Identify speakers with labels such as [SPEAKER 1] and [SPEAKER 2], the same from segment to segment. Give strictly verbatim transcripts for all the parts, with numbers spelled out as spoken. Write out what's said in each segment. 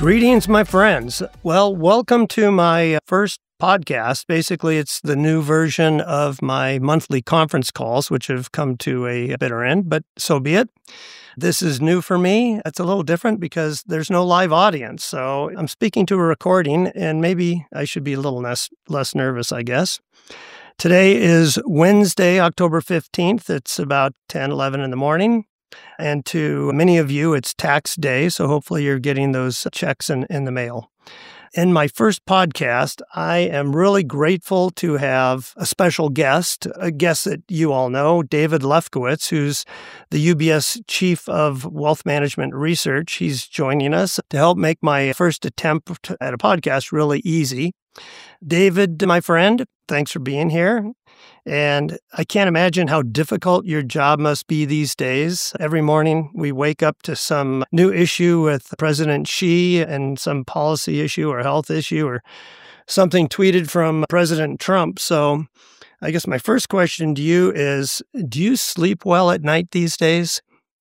[SPEAKER 1] Greetings, my friends. Well, welcome to my first podcast. Basically, it's the new version of my monthly conference calls, which have come to a bitter end, but so be it. This is new for me. It's a little different because there's no live audience. So I'm speaking to a recording, and maybe I should be a little less, less nervous, I guess. Today is Wednesday, October fifteenth. It's about ten, eleven in the morning. And to many of you, it's tax day, so hopefully you're getting those checks in, in the mail. In my first podcast, I am really grateful to have a special guest, a guest that you all know, David Lefkowitz, who's the U B S Chief of Wealth Management Research. He's joining us to help make my first attempt at a podcast really easy. David, my friend, thanks for being here. And I can't imagine how difficult your job must be these days. Every morning we wake up to some new issue with President Xi and some policy issue or health issue or something tweeted from President Trump. So I guess my first question to you is, do you sleep well at night these days?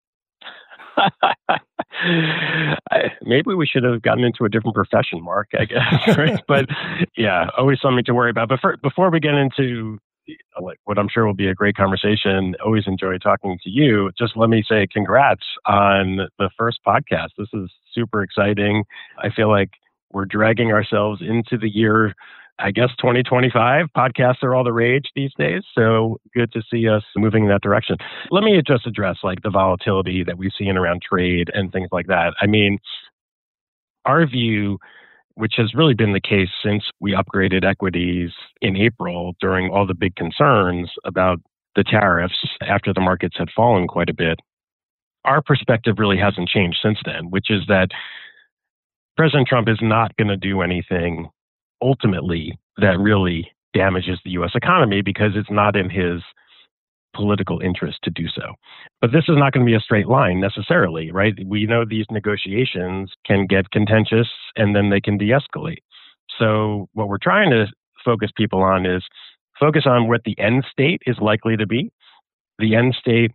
[SPEAKER 2] I, maybe we should have gotten into a different profession, Mark, I guess. Right? But yeah, always something to worry about. But for, before we get into like what I'm sure will be a great conversation, always enjoy talking to you. Just let me say congrats on the first podcast. This is super exciting. I feel like we're dragging ourselves into the year, I guess, twenty twenty-five. Podcasts are all the rage these days. So good to see us moving in that direction. Let me just address like the volatility that we've seen around trade and things like that. I mean, our view, which has really been the case since we upgraded equities in April during all the big concerns about the tariffs after the markets had fallen quite a bit, our perspective really hasn't changed since then, which is that President Trump is not going to do anything ultimately that really damages the U S economy because it's not in his political interest to do so. But this is not going to be a straight line necessarily, right? We know these negotiations can get contentious and then they can de-escalate. So what we're trying to focus people on is focus on what the end state is likely to be. The end state,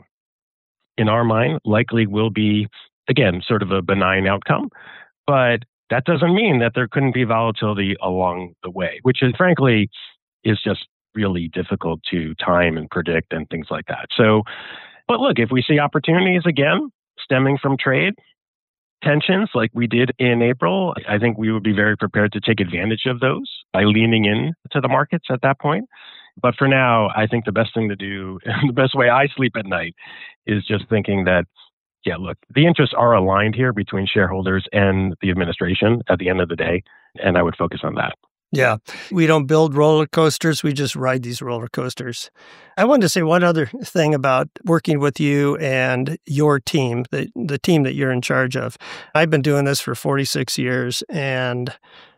[SPEAKER 2] in our mind, likely will be, again, sort of a benign outcome. But that doesn't mean that there couldn't be volatility along the way, which is frankly is just really difficult to time and predict and things like that. So, but look, if we see opportunities again stemming from trade tensions like we did in April, I think we would be very prepared to take advantage of those by leaning in to the markets at that point. But for now, I think the best thing to do, the best way I sleep at night is just thinking that, yeah, look, the interests are aligned here between shareholders and the administration at the end of the day, and I would focus on that.
[SPEAKER 1] Yeah, we don't build roller coasters. We just ride these roller coasters. I wanted to say one other thing about working with you and your team, the, the team that you're in charge of. I've been doing this for forty-six years, and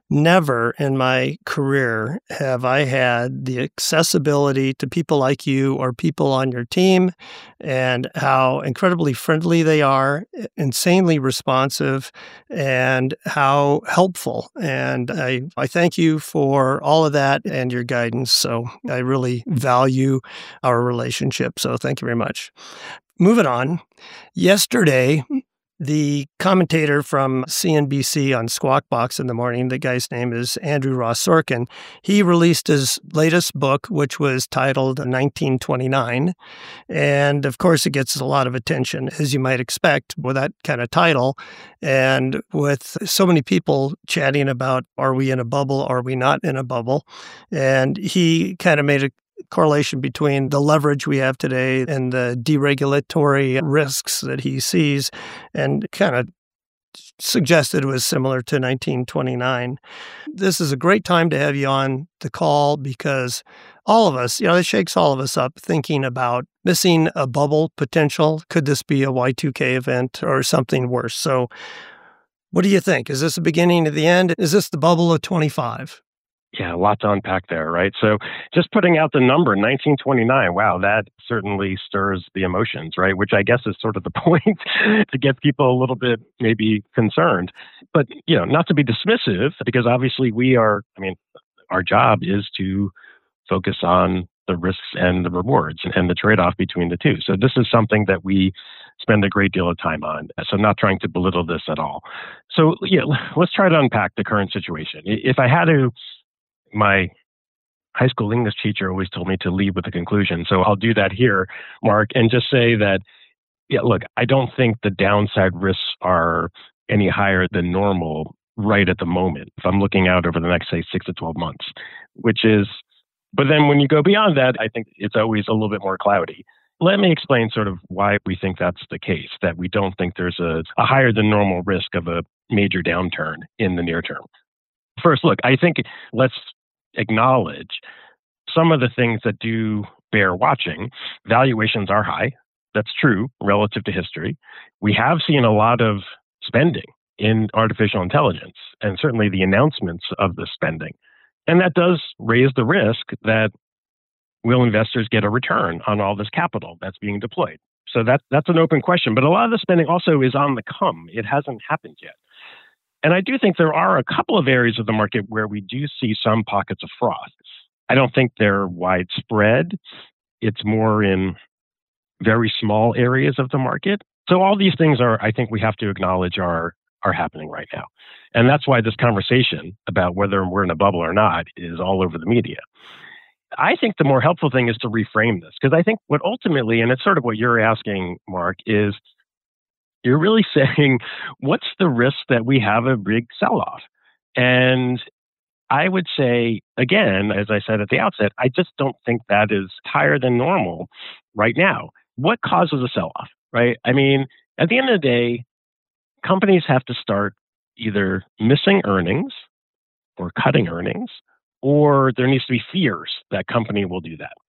[SPEAKER 1] never in my career have I had the accessibility to people like you or people on your team and how incredibly friendly they are, insanely responsive, and how helpful. And I, I thank you for all of that and your guidance. So I really value our relationship. So thank you very much. Moving on. Yesterday, the commentator from C N B C on Squawk Box in the morning, the guy's name is Andrew Ross Sorkin. He released his latest book, which was titled nineteen twenty-nine. And of course, it gets a lot of attention, as you might expect, with that kind of title. And with so many people chatting about, are we in a bubble? Are we not in a bubble? And he kind of made a correlation between the leverage we have today and the deregulatory risks that he sees, and kind of suggested it was similar to nineteen twenty-nine. This is a great time to have you on the call because all of us, you know, it shakes all of us up thinking about missing a bubble potential. Could this be a Y two K event or something worse? So what do you think? Is this the beginning of the end? Is this the bubble of twenty-five?
[SPEAKER 2] Yeah, a lot to unpack there, right? So just putting out the number, nineteen twenty-nine, wow, that certainly stirs the emotions, right? Which I guess is sort of the point to get people a little bit maybe concerned. But, you know, not to be dismissive, because obviously we are, I mean, our job is to focus on the risks and the rewards and the trade-off between the two. So this is something that we spend a great deal of time on. So I'm not trying to belittle this at all. So yeah, let's try to unpack the current situation. If I had to, my high school English teacher always told me to lead with a conclusion. So I'll do that here, Mark, and just say that, yeah, look, I don't think the downside risks are any higher than normal right at the moment. If I'm looking out over the next, say, six to twelve months, which is, but then when you go beyond that, I think it's always a little bit more cloudy. Let me explain sort of why we think that's the case, that we don't think there's a, a higher than normal risk of a major downturn in the near term. First, look, I think let's acknowledge some of the things that do bear watching. Valuations are high. That's true relative to history. We have seen a lot of spending in artificial intelligence, and certainly the announcements of the spending. And that does raise the risk that will investors get a return on all this capital that's being deployed? So that, that's an open question. But a lot of the spending also is on the come. It hasn't happened yet. And I do think there are a couple of areas of the market where we do see some pockets of froth. I don't think they're widespread. It's more in very small areas of the market. So all these things are, I think we have to acknowledge are, are happening right now. And that's why this conversation about whether we're in a bubble or not is all over the media. I think the more helpful thing is to reframe this, because I think what ultimately, and it's sort of what you're asking, Mark, is you're really saying, what's the risk that we have a big sell-off? And I would say, again, as I said at the outset, I just don't think that is higher than normal right now. What causes a sell-off, right? I mean, at the end of the day, companies have to start either missing earnings or cutting earnings, or there needs to be fears that company will do that.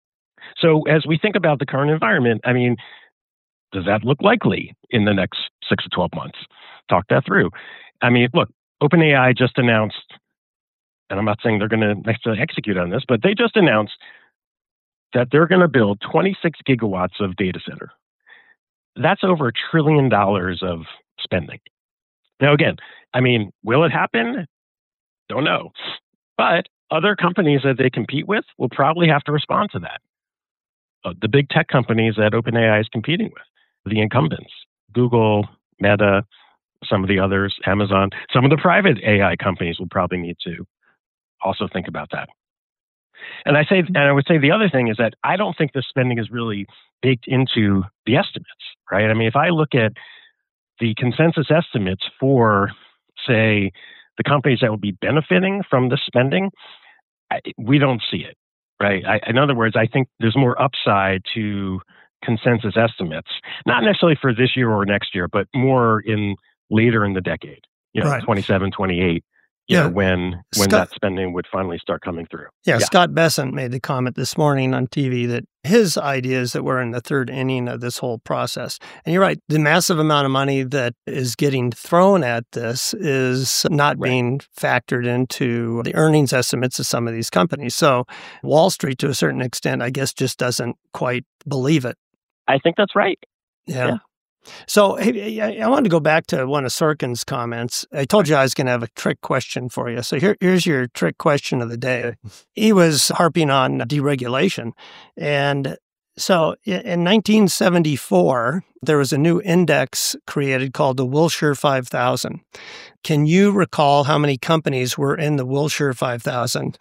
[SPEAKER 2] So as we think about the current environment, I mean, does that look likely in the next six to twelve months? Talk that through. I mean, look, OpenAI just announced, and I'm not saying they're going to necessarily execute on this, but they just announced that they're going to build twenty-six gigawatts of data center. That's over a trillion dollars of spending. Now, again, I mean, will it happen? Don't know. But other companies that they compete with will probably have to respond to that. Uh, the big tech companies that OpenAI is competing with, the incumbents, Google, Meta, some of the others, Amazon, some of the private A I companies will probably need to also think about that. And I say, and I would say the other thing is that I don't think the spending is really baked into the estimates, right? I mean, if I look at the consensus estimates for, say, the companies that will be benefiting from the spending, I, we don't see it, right? I, in other words, I think there's more upside to consensus estimates, not necessarily for this year or next year, but more in later in the decade, you know, right. twenty-seven, twenty-eight. You yeah. know, when when Scott, that spending would finally start coming through.
[SPEAKER 1] Yeah, yeah, Scott Bessent made the comment this morning on T V that his idea is that we're in the third inning of this whole process. And you're right, the massive amount of money that is getting thrown at this is not right. being factored into the earnings estimates of some of these companies. So Wall Street, to a certain extent, I guess, just doesn't quite believe it.
[SPEAKER 2] I think that's right.
[SPEAKER 1] Yeah. yeah. So hey, I wanted to go back to one of Sorkin's comments. I told you I was going to have a trick question for you. So here, here's your trick question of the day. He was harping on deregulation. And so in nineteen seventy-four, there was a new index created called the Wilshire five thousand. Can you recall how many companies were in the Wilshire five thousand?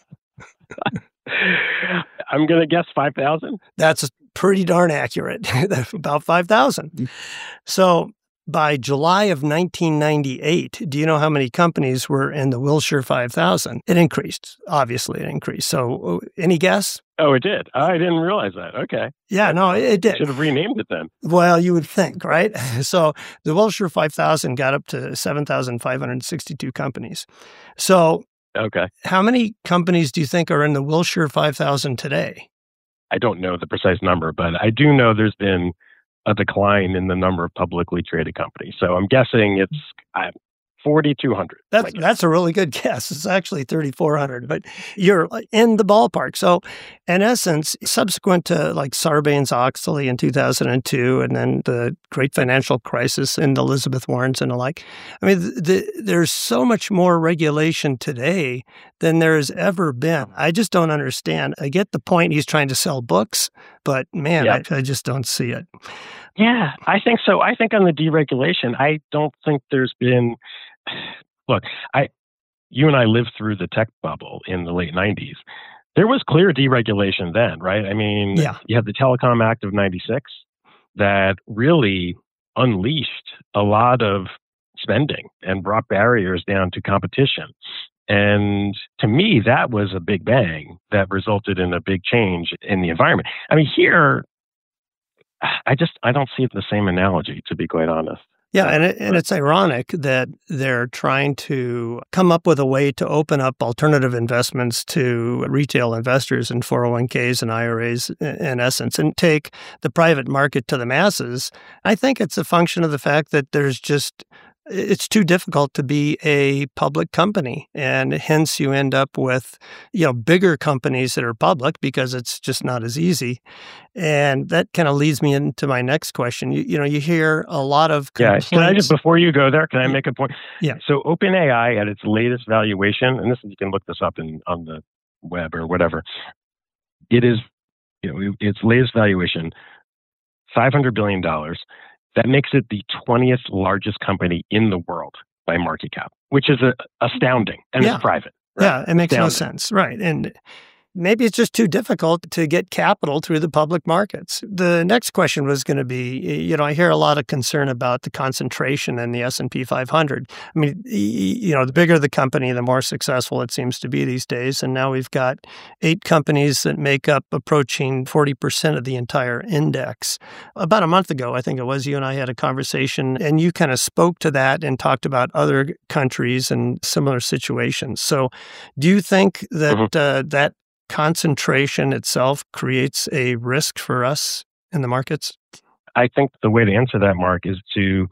[SPEAKER 2] I'm going to guess five thousand.
[SPEAKER 1] That's pretty darn accurate, about five thousand. So by July of nineteen ninety-eight, do you know how many companies were in the Wilshire five thousand? It increased. Obviously, it increased. So any guess?
[SPEAKER 2] Oh, it did. I didn't realize that. Okay.
[SPEAKER 1] Yeah, no, it did.
[SPEAKER 2] Should have renamed it then.
[SPEAKER 1] Well, you would think, right? So the Wilshire five thousand got up to seven thousand five hundred sixty-two companies. So
[SPEAKER 2] okay.
[SPEAKER 1] How many companies do you think are in the Wilshire five thousand today?
[SPEAKER 2] I don't know the precise number, but I do know there's been a decline in the number of publicly traded companies. So I'm guessing it's uh, forty-two hundred.
[SPEAKER 1] That's that's a really good guess. It's actually thirty-four hundred, but you're in the ballpark. So, in essence, subsequent to like Sarbanes-Oxley in two thousand two, and then the great financial crisis in Elizabeth Warren's and the like, I mean, the, the, there's so much more regulation today than there has ever been. I just don't understand. I get the point. He's trying to sell books, but man, yeah. I, I just don't see it.
[SPEAKER 2] Yeah, I think so. I think on the deregulation, I don't think there's been. Look, I, you and I lived through the tech bubble in the late nineties. There was clear deregulation then, right? I mean,
[SPEAKER 1] yeah.
[SPEAKER 2] You had the Telecom Act of ninety-six that really unleashed a lot of spending and brought barriers down to competition. And to me, that was a big bang that resulted in a big change in the environment. I mean, here, I just, I don't see the same analogy, to be quite honest.
[SPEAKER 1] Yeah, and it, and it's ironic that they're trying to come up with a way to open up alternative investments to retail investors in four oh one k's and I R As, in essence, and take the private market to the masses. I think it's a function of the fact that there's just it's too difficult to be a public company, and hence you end up with, you know, bigger companies that are public because it's just not as easy. And that kind of leads me into my next question. You, you know, you hear a lot of complaints.
[SPEAKER 2] Yeah, can I just, before you go there, can I make a point?
[SPEAKER 1] Yeah.
[SPEAKER 2] So OpenAI at its latest valuation, and this you can look this up in on the web or whatever. It is, you know, its latest valuation, five hundred billion dollars. That makes it the twentieth largest company in the world by market cap, which is a, astounding, and
[SPEAKER 1] yeah.
[SPEAKER 2] it's private. Right?
[SPEAKER 1] Yeah, it makes
[SPEAKER 2] astounding.
[SPEAKER 1] no sense. Right. And maybe it's just too difficult to get capital through the public markets. The next question was going to be, you know, I hear a lot of concern about the concentration in the S and P five hundred. I mean, you know, the bigger the company, the more successful it seems to be these days. And now we've got eight companies that make up approaching forty percent of the entire index. About a month ago, I think it was, you and I had a conversation, and you kind of spoke to that and talked about other countries and similar situations. So do you think that mm-hmm. uh, that concentration itself creates a risk for us in the markets?
[SPEAKER 2] I think the way to answer that, Mark, is to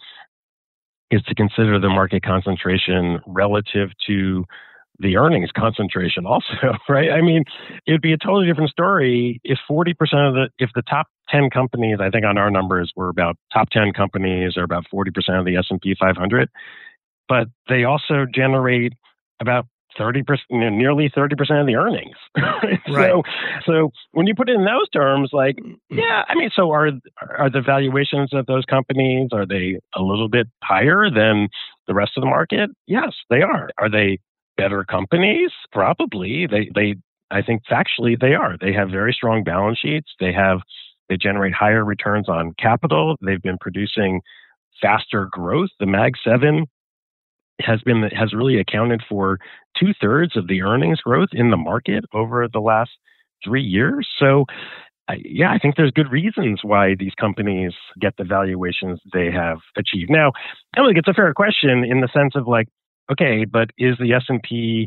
[SPEAKER 2] is to consider the market concentration relative to the earnings concentration also, right? I mean, it'd be a totally different story if forty percent of the, if the top ten companies, I think on our numbers, were about top ten companies or about forty percent of the S and P five hundred, but they also generate about thirty percent, nearly thirty percent of the earnings.
[SPEAKER 1] Right.
[SPEAKER 2] So, so when you put it in those terms, like, yeah, I mean, so are are the valuations of those companies, are they a little bit higher than the rest of the market? Yes, they are. Are they better companies? Probably. They, they, I think factually they are. They have very strong balance sheets. They have, they generate higher returns on capital. They've been producing faster growth. The Mag seven has been has really accounted for two thirds of the earnings growth in the market over the last three years. So, uh, yeah, I think there's good reasons why these companies get the valuations they have achieved. Now, I think it's a fair question in the sense of like, okay, but is the S and P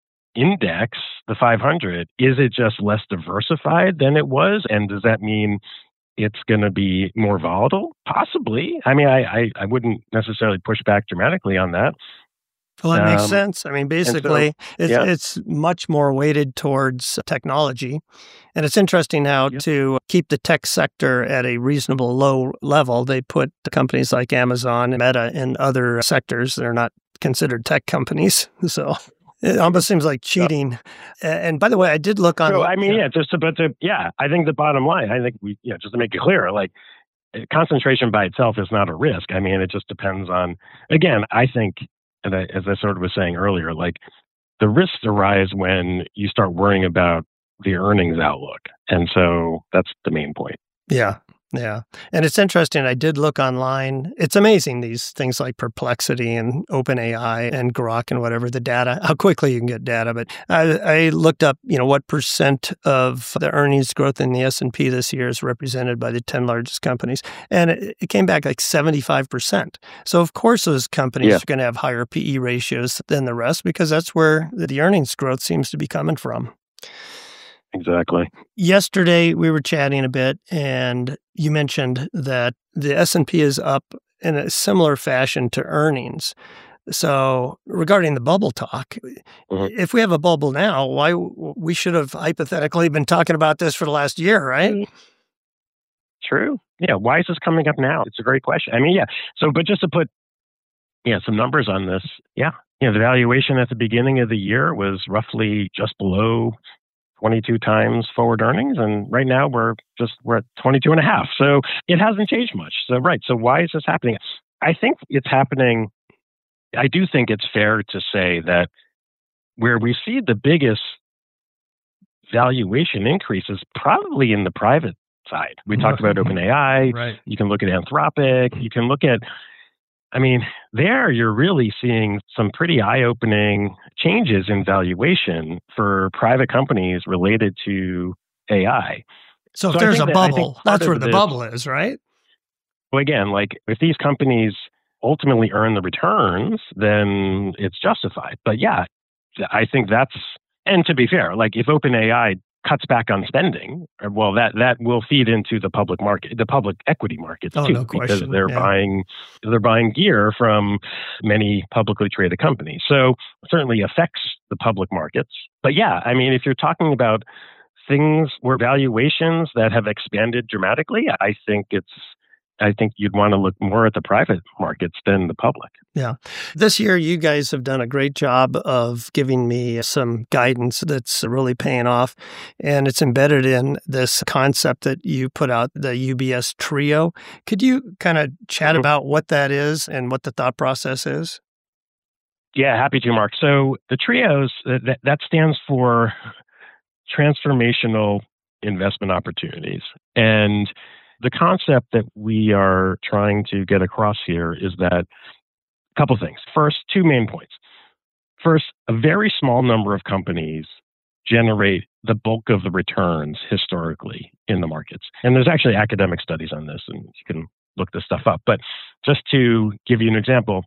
[SPEAKER 2] index, the five hundred, is it just less diversified than it was? And does that mean it's going to be more volatile? Possibly. I mean, I, I, I wouldn't necessarily push back dramatically on that.
[SPEAKER 1] Well, that um, makes sense. I mean, basically, so, it's,
[SPEAKER 2] yeah.
[SPEAKER 1] it's much more weighted towards technology. And it's interesting now yeah. to keep the tech sector at a reasonable low level. They put companies like Amazon and Meta in other sectors. They're not considered tech companies. So it almost seems like cheating. Yeah. And by the way, I did look on.
[SPEAKER 2] So, I mean, yeah, just about to, yeah, I think the bottom line, I think we, you know, just to make it clear, like concentration by itself is not a risk. I mean, it just depends on, again, I think, and I, as I sort of was saying earlier, like the risks arise when you start worrying about the earnings outlook. And so that's the main point.
[SPEAKER 1] Yeah. Yeah. And it's interesting. I did look online. It's amazing, these things like Perplexity and OpenAI and Grok and whatever, the data, how quickly you can get data. But I, I looked up, you know, what percent of the earnings growth in the S and P this year is represented by the ten largest companies. And it, it came back like seventy-five percent. So of course, those companies yeah. are going to have higher P E ratios than the rest because that's where the earnings growth seems to be coming from.
[SPEAKER 2] Exactly.
[SPEAKER 1] Yesterday, we were chatting a bit, and you mentioned that the S and P is up in a similar fashion to earnings. So regarding the bubble talk,
[SPEAKER 2] Mhm.
[SPEAKER 1] if we have a bubble now, why we should have hypothetically been talking about this for the last year, right?
[SPEAKER 2] True. Yeah. Why is this coming up now? It's a great question. I mean, yeah. So, but just to put, yeah, some numbers on this. Yeah. You know, the valuation at the beginning of the year was roughly just below twenty-two times forward earnings. And right now we're just, we're at twenty-two and a half. So it hasn't changed much. So, right. So why is this happening? I think it's happening. I do think it's fair to say that where we see the biggest valuation increase is probably in the private side. We talked about OpenAI.
[SPEAKER 1] Right.
[SPEAKER 2] You can look at Anthropic. You can look at, I mean, there you're really seeing some pretty eye-opening changes in valuation for private companies related to A I.
[SPEAKER 1] So if
[SPEAKER 2] So I
[SPEAKER 1] there's a
[SPEAKER 2] think that- I think
[SPEAKER 1] bubble,
[SPEAKER 2] part
[SPEAKER 1] that's
[SPEAKER 2] of
[SPEAKER 1] where the
[SPEAKER 2] this-
[SPEAKER 1] bubble is, right?
[SPEAKER 2] Well, again, like if these companies ultimately earn the returns, then it's justified. But yeah, I think that's, and to be fair, like if OpenAI cuts back on spending, well, that that will feed into the public market, the public equity markets
[SPEAKER 1] Oh,
[SPEAKER 2] too,
[SPEAKER 1] no
[SPEAKER 2] because
[SPEAKER 1] question.
[SPEAKER 2] they're
[SPEAKER 1] Yeah.
[SPEAKER 2] buying they're buying gear from many publicly traded companies. So it certainly affects the public markets. But yeah, I mean, if you're talking about things where valuations that have expanded dramatically, I think it's I think you'd want to look more at the private markets than the public.
[SPEAKER 1] Yeah. This year, you guys have done a great job of giving me some guidance that's really paying off. And it's embedded in this concept that you put out, the U B S Trio. Could you kind of chat
[SPEAKER 2] Mhm.
[SPEAKER 1] about what that is and what the thought process is?
[SPEAKER 2] Yeah, happy to, Mark. So the trios, uh, that, that stands for transformational investment opportunities. And the concept that we are trying to get across here is that a couple things. First, two main points. First, a very small number of companies generate the bulk of the returns historically in the markets. And there's actually academic studies on this, and you can look this stuff up. But just to give you an example,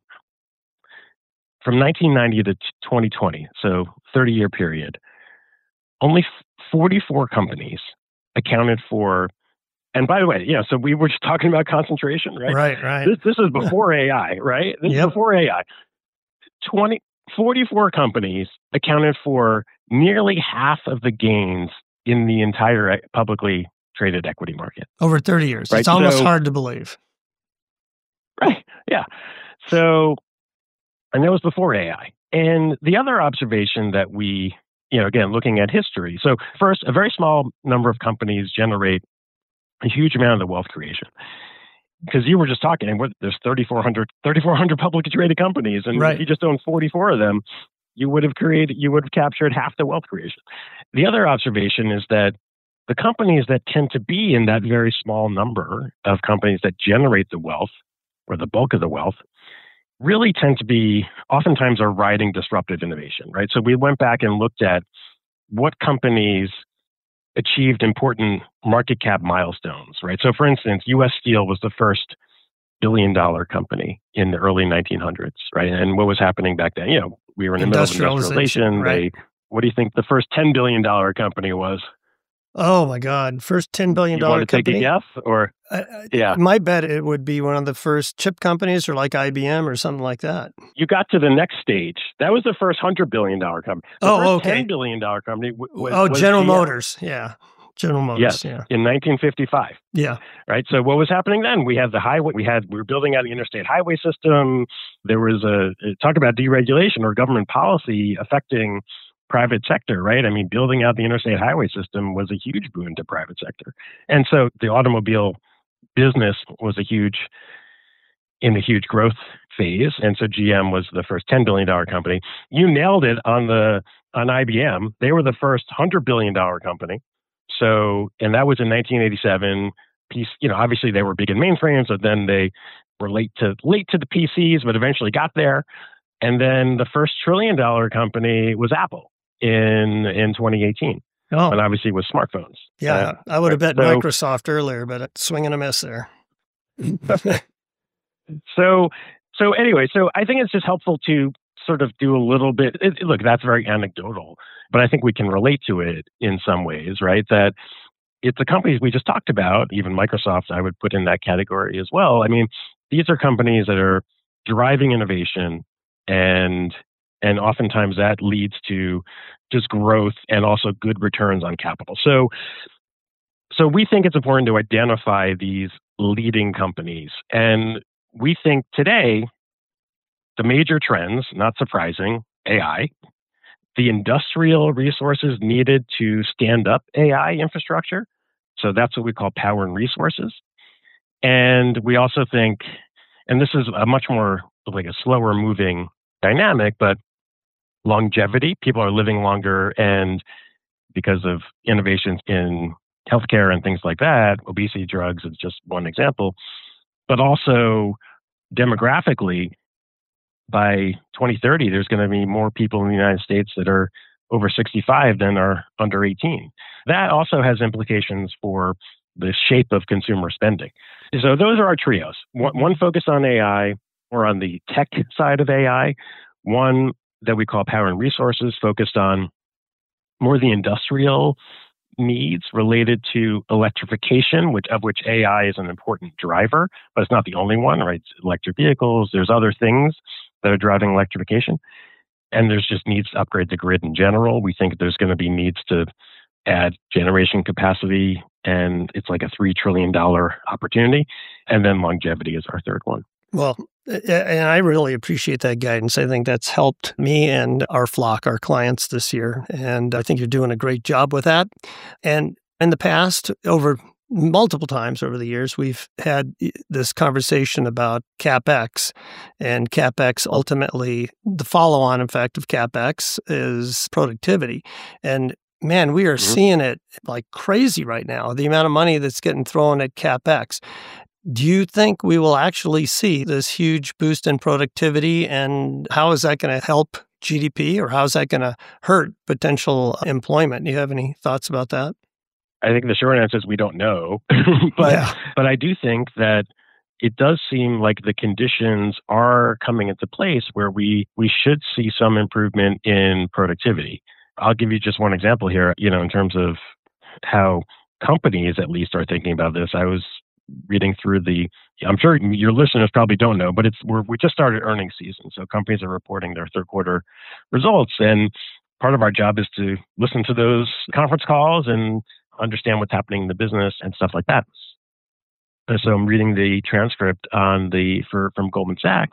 [SPEAKER 2] from nineteen ninety to twenty twenty, so thirty-year period, only forty-four companies accounted for, and by the way, yeah, so we were just talking about concentration, right?
[SPEAKER 1] Right, right.
[SPEAKER 2] This, this is before A I, right? This
[SPEAKER 1] Yep.
[SPEAKER 2] is before A I. twenty, forty-four companies accounted for nearly half of the gains in the entire e- publicly traded equity market.
[SPEAKER 1] Over thirty years.
[SPEAKER 2] Right,
[SPEAKER 1] It's almost
[SPEAKER 2] so-
[SPEAKER 1] hard to believe.
[SPEAKER 2] Right. Yeah. So, and that was before A I. And the other observation that we, you know, again, looking at history. So first, a very small number of companies generate a huge amount of the wealth creation. Because you were just talking, and we're- there's thirty-four hundred, thirty-four hundred publicly traded companies. And
[SPEAKER 1] Right.
[SPEAKER 2] if you just own forty-four of them, you would have created, you would have captured half the wealth creation. The other observation is that the companies that tend to be in that very small number of companies that generate the wealth, or the bulk of the wealth, really tend to be, oftentimes are riding disruptive innovation, right? So we went back and looked at what companies achieved important market cap milestones, right? So for instance, U S Steel was the first billion dollar company in the early nineteen hundreds, right? And what was happening back then? You know, we were in the middle of
[SPEAKER 1] Industrialization,
[SPEAKER 2] industrialization.
[SPEAKER 1] right.
[SPEAKER 2] They, what do you think the first ten billion dollar company was?
[SPEAKER 1] Oh, my God. First ten billion
[SPEAKER 2] You
[SPEAKER 1] dollars
[SPEAKER 2] want to take
[SPEAKER 1] company?
[SPEAKER 2] a guess? Or,
[SPEAKER 1] I- I-
[SPEAKER 2] yeah.
[SPEAKER 1] My bet it would be one of the first chip companies or like I B M or something like that.
[SPEAKER 2] You got to the next stage. That was the first one hundred billion dollar company. The
[SPEAKER 1] Oh,
[SPEAKER 2] first
[SPEAKER 1] okay.
[SPEAKER 2] ten billion dollar company w- was,
[SPEAKER 1] oh,
[SPEAKER 2] was
[SPEAKER 1] General
[SPEAKER 2] G M.
[SPEAKER 1] Motors. Yeah. General Motors.
[SPEAKER 2] Yes,
[SPEAKER 1] Yeah.
[SPEAKER 2] in nineteen fifty-five.
[SPEAKER 1] Yeah.
[SPEAKER 2] Right. So what was happening then? We had the highway. We had we were building out the interstate highway system. There was a talk about deregulation or government policy affecting private sector. Right. I mean, building out the interstate highway system was a huge boon to private sector, and so the automobile business was a huge in a huge growth phase. And so G M was the first ten billion dollar company. You nailed it on the on I B M. They were the first one hundred billion dollar company. So, and that was in nineteen eighty-seven. Piece, you know, obviously they were big in mainframes, but then they were late to late to the P Cs, but eventually got there. And then the first trillion dollar company was Apple in in twenty eighteen,
[SPEAKER 1] Oh,
[SPEAKER 2] and obviously with smartphones.
[SPEAKER 1] yeah.
[SPEAKER 2] Uh,
[SPEAKER 1] I would have bet
[SPEAKER 2] so-
[SPEAKER 1] Microsoft earlier, but it's swinging a miss there.
[SPEAKER 2] So, so anyway, so I think it's just helpful to sort of do a little bit. It, look, that's very anecdotal, but I think we can relate to it in some ways, right? That it's the companies we just talked about, even Microsoft, I would put in that category as well. I mean, these are companies that are driving innovation And and oftentimes that leads to just growth and also good returns on capital. So so we think it's important to identify these leading companies. And we think today the major trends, not surprising, A I, the industrial resources needed to stand up A I infrastructure. So that's what we call power and resources. And we also think, and this is a much more like a slower moving dynamic, but longevity, people are living longer, and because of innovations in healthcare and things like that, obesity drugs is just one example, but also demographically, by twenty thirty, there's going to be more people in the United States that are over sixty-five than are under eighteen. That also has implications for the shape of consumer spending. So those are our trios. One, one focused on A I or on the tech side of A I, one that we call power and resources, focused on more the industrial needs related to electrification, which of which A I is an important driver, but it's not the only one, right? It's electric vehicles, there's other things that are driving electrification. And there's just needs to upgrade the grid in general. We think there's going to be needs to add generation capacity, and it's like a three trillion dollars opportunity. And then longevity is our third one.
[SPEAKER 1] Well, and I really appreciate that guidance. I think that's helped me and our flock, our clients this year. And I think you're doing a great job with that. And in the past, over multiple times over the years, we've had this conversation about CapEx. And CapEx, ultimately, the follow-on effect of CapEx is productivity. And man, we are mm-hmm. seeing it like crazy right now, the amount of money that's getting thrown at CapEx. Do you think we will actually see this huge boost in productivity, and how is that going to help G D P, or how is that going to hurt potential employment? Do you have any thoughts about that?
[SPEAKER 2] I think the short answer is we don't know, but yeah. but I do think that it does seem like the conditions are coming into place where we we should see some improvement in productivity. I'll give you just one example here, you know, in terms of how companies at least are thinking about this. I was reading through the, I'm sure your listeners probably don't know, but it's we're, we just started earnings season. So companies are reporting their third quarter results. And part of our job is to listen to those conference calls and understand what's happening in the business and stuff like that. And so I'm reading the transcript on the for from Goldman Sachs,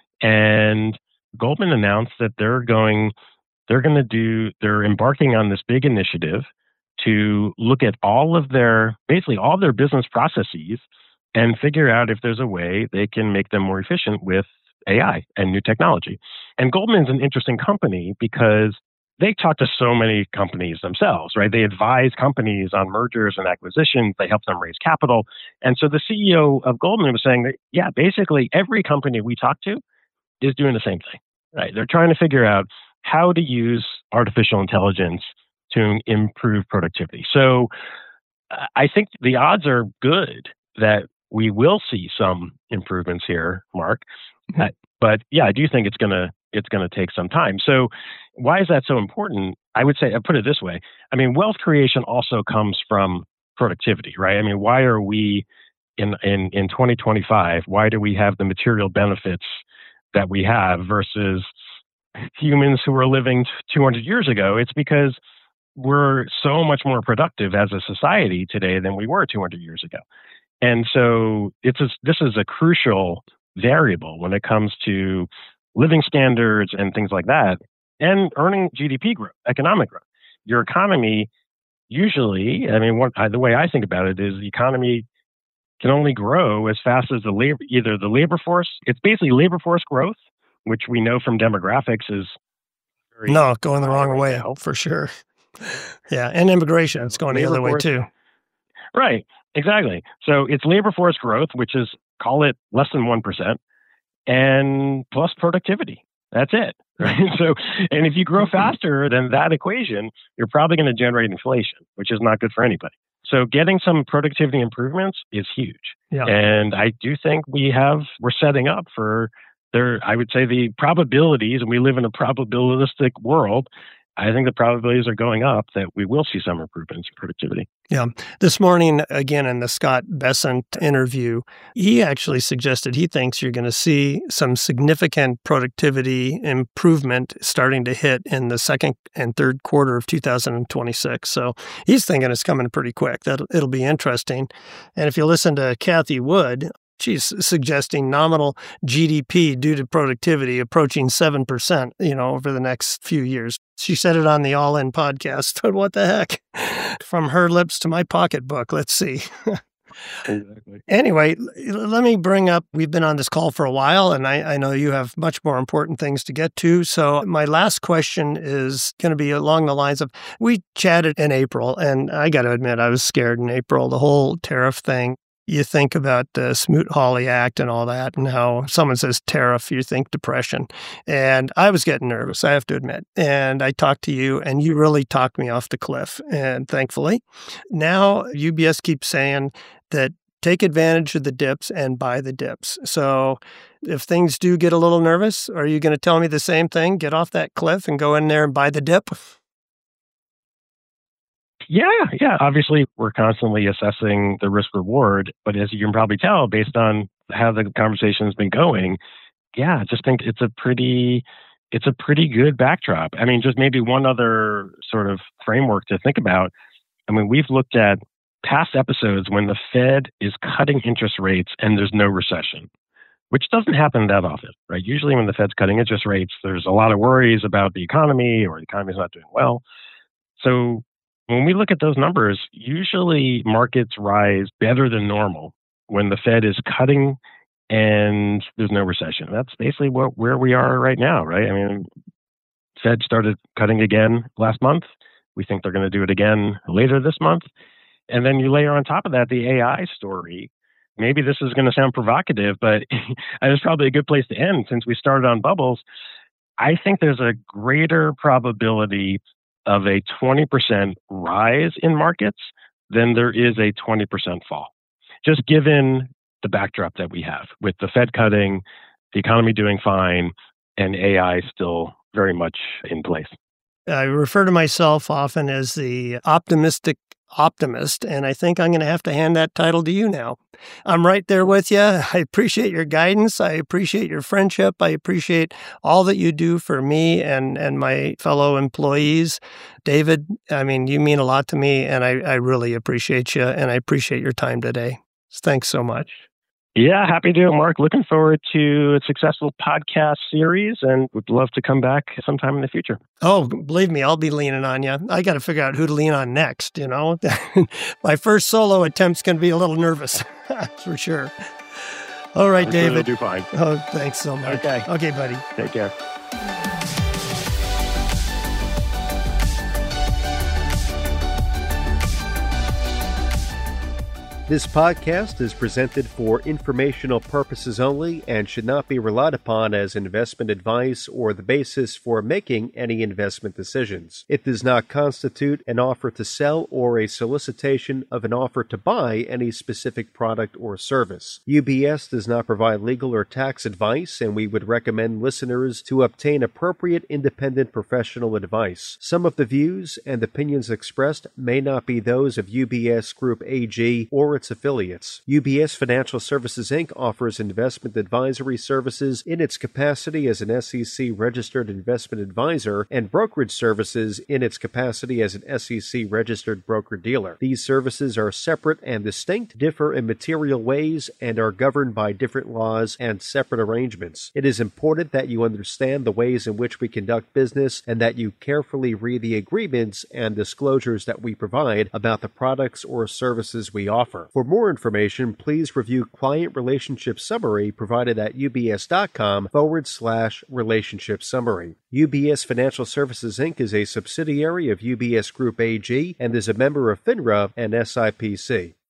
[SPEAKER 2] and Goldman announced that they're going, they're going to do, they're embarking on this big initiative to look at all of their, basically all of their business processes and figure out if there's a way they can make them more efficient with A I and new technology. And Goldman's an interesting company because they talk to so many companies themselves, right? They advise companies on mergers and acquisitions. They help them raise capital. And so the C E O of Goldman was saying that, yeah, basically every company we talk to is doing the same thing, right? They're trying to figure out how to use artificial intelligence to improve productivity. So uh, I think the odds are good that we will see some improvements here, Mark. Mm-hmm. Uh, but yeah, I do think it's gonna it's gonna take some time. So why is that so important? I would say, I put it this way. I mean, wealth creation also comes from productivity, right? I mean, why are we in in in twenty twenty-five? Why do we have the material benefits that we have versus humans who were living two hundred years ago? It's because we're so much more productive as a society today than we were two hundred years ago. And so it's a, this is a crucial variable when it comes to living standards and things like that, and earning G D P growth, economic growth. Your economy usually, I mean, what, the way I think about it is the economy can only grow as fast as the labor, either the labor force, it's basically labor force growth, which we know from demographics is very
[SPEAKER 1] no, going the wrong
[SPEAKER 2] right
[SPEAKER 1] way
[SPEAKER 2] now.
[SPEAKER 1] For sure. Yeah, and immigration, it's going
[SPEAKER 2] labor
[SPEAKER 1] the other
[SPEAKER 2] force,
[SPEAKER 1] way too.
[SPEAKER 2] Right, exactly. So it's labor force growth, which is, call it less than one percent, and plus productivity. That's it, right? So, and if you grow faster than that equation, you're probably going to generate inflation, which is not good for anybody. So getting some productivity improvements is huge.
[SPEAKER 1] Yeah.
[SPEAKER 2] And I do think we have, we're setting up for there, I would say the probabilities, and we live in a probabilistic world, I think the probabilities are going up that we will see some improvements in productivity.
[SPEAKER 1] Yeah. This morning, again, in the Scott Bessent interview, he actually suggested he thinks you're going to see some significant productivity improvement starting to hit in the second and third quarter of two thousand twenty-six. So he's thinking it's coming pretty quick. That it'll be interesting. And if you listen to Cathie Wood, she's suggesting nominal G D P due to productivity approaching seven percent, you know, over the next few years. She said it on the All In podcast, but what the heck? From her lips to my pocketbook. Let's see.
[SPEAKER 2] Exactly.
[SPEAKER 1] Anyway, let me bring up, we've been on this call for a while, and I, I know you have much more important things to get to. So my last question is going to be along the lines of, we chatted in April, and I got to admit, I was scared in April, the whole tariff thing. You think about the Smoot-Hawley Act and all that, and how someone says tariff, you think depression. And I was getting nervous, I have to admit. And I talked to you, and you really talked me off the cliff. And thankfully, now U B S keeps saying that take advantage of the dips and buy the dips. So if things do get a little nervous, are you going to tell me the same thing? Get off that cliff and go in there and buy the dip?
[SPEAKER 2] Yeah, yeah. Obviously, we're constantly assessing the risk reward, but as you can probably tell, based on how the conversation has been going, yeah, I just think it's a pretty, it's a pretty good backdrop. I mean, just maybe one other sort of framework to think about. I mean, we've looked at past episodes when the Fed is cutting interest rates and there's no recession, which doesn't happen that often, right? Usually, when the Fed's cutting interest rates, there's a lot of worries about the economy or the economy's not doing well. So when we look at those numbers, usually markets rise better than normal when the Fed is cutting and there's no recession. That's basically what where we are right now, right? I mean, Fed started cutting again last month. We think they're going to do it again later this month. And then you layer on top of that the A I story. Maybe this is going to sound provocative, but it's probably a good place to end since we started on bubbles. I think there's a greater probability of a twenty percent rise in markets than there is a twenty percent fall, just given the backdrop that we have with the Fed cutting, the economy doing fine, and A I still very much in place.
[SPEAKER 1] I refer to myself often as the optimistic optimist, and I think I'm going to have to hand that title to you now. I'm right there with you. I appreciate your guidance. I appreciate your friendship. I appreciate all that you do for me and, and my fellow employees. David, I mean, you mean a lot to me, and I, I really appreciate you, and I appreciate your time today. Thanks so much.
[SPEAKER 2] Yeah, happy to do it, Mark. Looking forward to a successful podcast series and would love to come back sometime in the future.
[SPEAKER 1] Oh, believe me, I'll be leaning on you. I got to figure out who to lean on next, you know. My first solo attempt's going to be a little nervous, for sure. All right,
[SPEAKER 2] I'm
[SPEAKER 1] David.
[SPEAKER 2] Sure you'll do fine.
[SPEAKER 1] Oh, thanks so much.
[SPEAKER 2] Okay.
[SPEAKER 1] Okay, buddy.
[SPEAKER 2] Take care.
[SPEAKER 3] This podcast is presented for informational purposes only and should not be relied upon as investment advice or the basis for making any investment decisions. It does not constitute an offer to sell or a solicitation of an offer to buy any specific product or service. U B S does not provide legal or tax advice, and we would recommend listeners to obtain appropriate independent professional advice. Some of the views and opinions expressed may not be those of U B S Group A G or its affiliates. U B S Financial Services, Incorporated offers investment advisory services in its capacity as an S E C-registered investment advisor and brokerage services in its capacity as an S E C-registered broker-dealer. These services are separate and distinct, differ in material ways, and are governed by different laws and separate arrangements. It is important that you understand the ways in which we conduct business and that you carefully read the agreements and disclosures that we provide about the products or services we offer. For more information, please review Client Relationship Summary provided at ubs.com forward slash relationship summary. U B S Financial Services, Incorporated is a subsidiary of U B S Group A G and is a member of FINRA and S I P C.